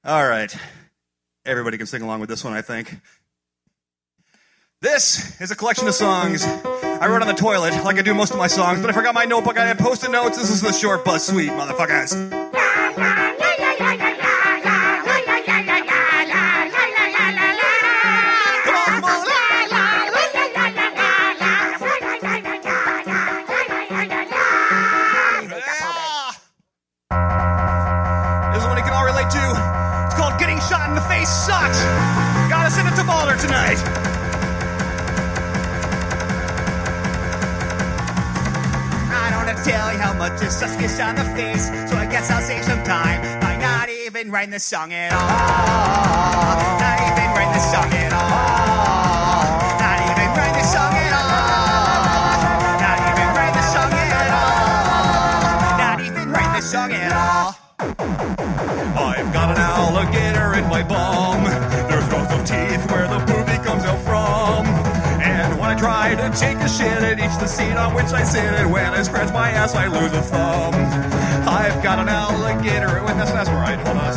All right. Everybody can sing along with this one, I think. This is a collection of songs I wrote on the toilet, like I do most of my songs, but I forgot my notebook. I had post-it notes. This is the Short Bus Suite, motherfuckers. Shot in the face sucks. Gotta send it to Balder tonight. I don't have to tell you how much it sucks to get shot in the face, so I guess I'll save some time by not even writing the song at all. Not even writing the song at all. Not even writing the song at all. Not even writing the song at all. Not even writing the song at all. I've got an alligator in my bum. There's rows of teeth where the poopy comes out from. And when I try to take a shit, it eats the seat on which I sit. And when I scratch my ass, I lose a thumb. I've got an alligator. Wait, that's right. Hold on a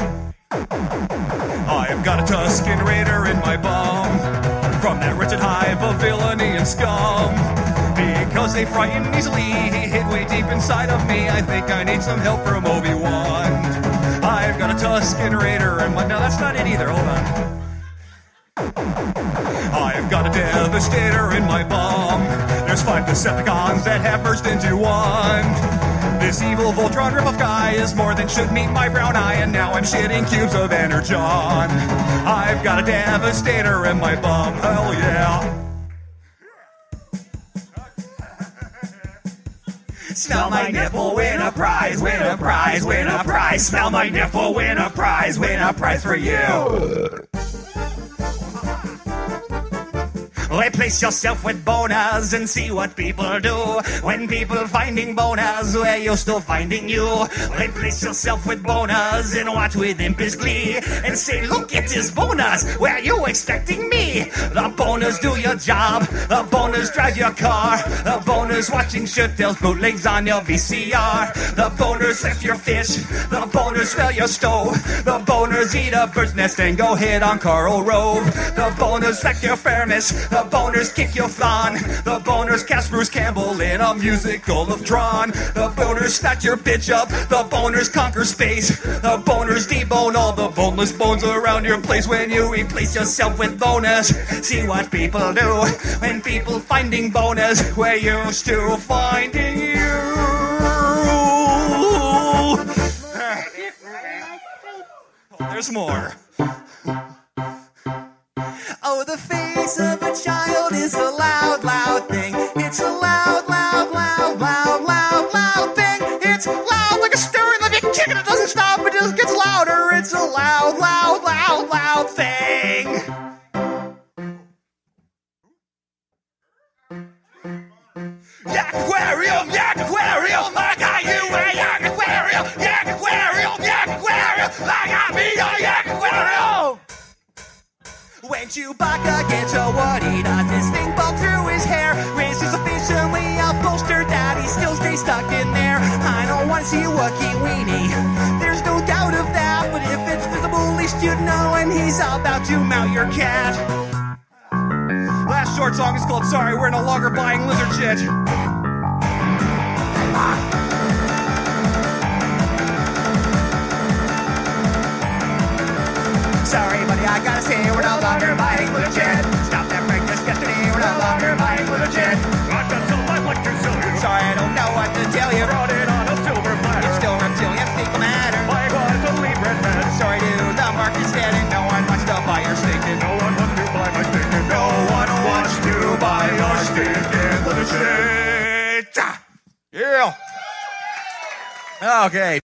sec. I've got a Tusken Raider in my bum. From that wretched hive of villainy and scum. Because they frighten easily, he hid way deep inside of me. I think I need some help from Obi-Wan. I've got a Tusken Raider in my... No, that's not it either. Hold on. I've got a Devastator in my bum. There's 5 Decepticons that have merged into one. This evil Voltron ripoff guy is more than should meet my brown eye, and now I'm shitting cubes of Energon. I've got a Devastator in my bum. Hell yeah. Smell my nipple, win a prize, win a prize, win a prize. Smell my nipple, win a prize for you. Replace yourself with boners and see what people do. When people finding boners where you're still finding you. Replace yourself with boners and watch with impish glee. And say, look at this boners, where you expecting me? The boners do your job, the boners drive your car. The boners watching shit tales bootlegs on your VCR. The boners lift your fish, the boners smell your stove. The boners eat a bird's nest and go hit on Karl Rove. The boners wreck your Fermis, the boners kick your flan. The boners cast Bruce Campbell in a musical of Tron. The boners snatch your bitch up. The boners conquer space. The boners debone all the boneless bones around your place. When you replace yourself with boners, see what people do. When people finding boners, we're used to finding you. There's more. Oh, the face of a child is a loud, loud thing. It's a loud, loud, loud, loud, loud, loud thing. It's loud like a stirring living chicken. It doesn't stop, it just gets louder. It's a loud, loud, loud, loud thing. Yak aquarium, I got you a yak aquarium, I got me a yak aquarium. When Chewbacca gets a Woody, does this thing bump through his hair? Raises officially a poster that he still stays stuck in there. I don't want to see a Wookiee weenie, there's no doubt of that. But if it's visible, at least you'd know when he's about to mount your cat. Last short song is called Sorry, We're No Longer Buying Lizard Shit. Sorry, buddy, I gotta say we're no longer buying legit. Stop that breakfast yesterday, we're no longer buying legit. I've got some I'd like to sell you. Sorry, I don't know what to tell you. Brought it on a silver platter. It's still reptilian, fecal matter. I got a libret head. Sorry, dude, the market's dead and no one wants to buy your stinking. No one wants to buy my stinking. No one wants to buy your stinking legit. Yeah. Okay.